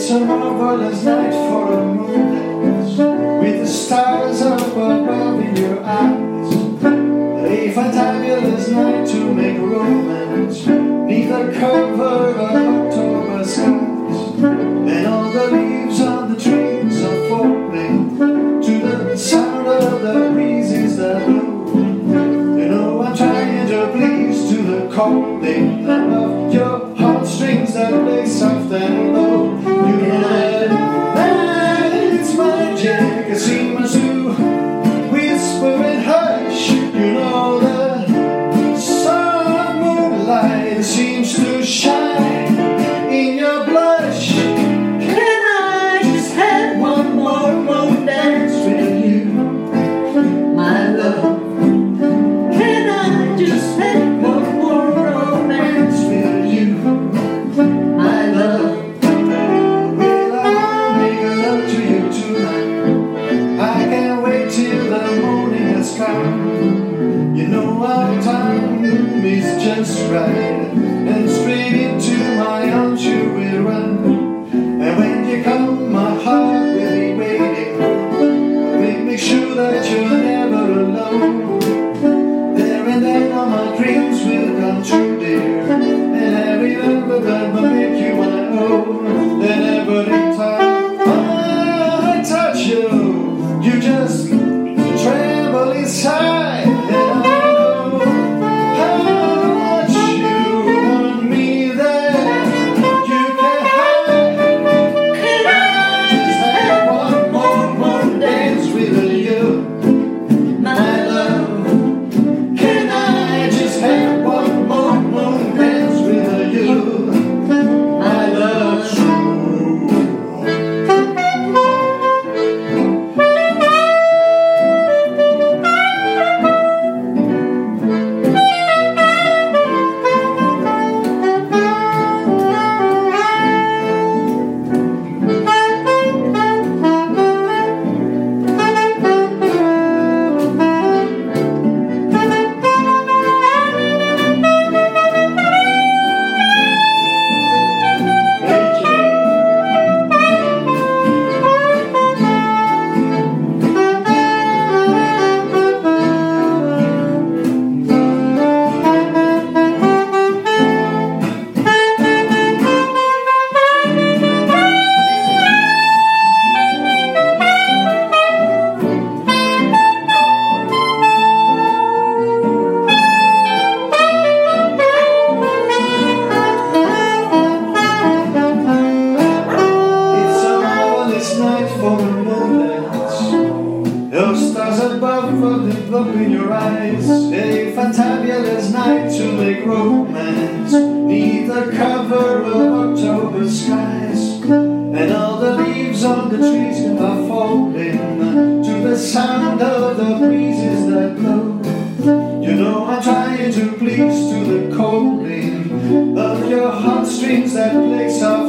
It's a marvelous night for a moon dance, with the stars up above in your eyes. A fantabulous night to make romance, neath the cover of October skies. And all the leaves on the trees are falling to the sound of the breezes that blow. You know I'm trying to please to the calling of your heartstrings that play soft and low. You know that it's magic, it seems to whisper and hush. You know the sun moonlight seems to shine in your blush. Can I just have one more moon dance with you, my love? Can I just have one more romance with you, my love? Well, I'll make love to you tonight. I can't wait till the morning has come. You know our time is just right, and straight into my arms you will run. And when you come, my heart will be waiting. Make sure that you're never alone. There and then all my dreams will come true, dear. And I remember that will make you my own. And every time I touch you, you just tremble inside. And I know how much you want me there. You can hide. Can I Just have one more dance with you, my love? Can I just have one more dance with you, My love. Those stars above the look in your eyes. A fantabulous night to make romance, neath the cover of October skies. And all the leaves on the trees are falling to the sound of the breezes that blow. You know I'm trying to please to the calling of your heartstrings that play soft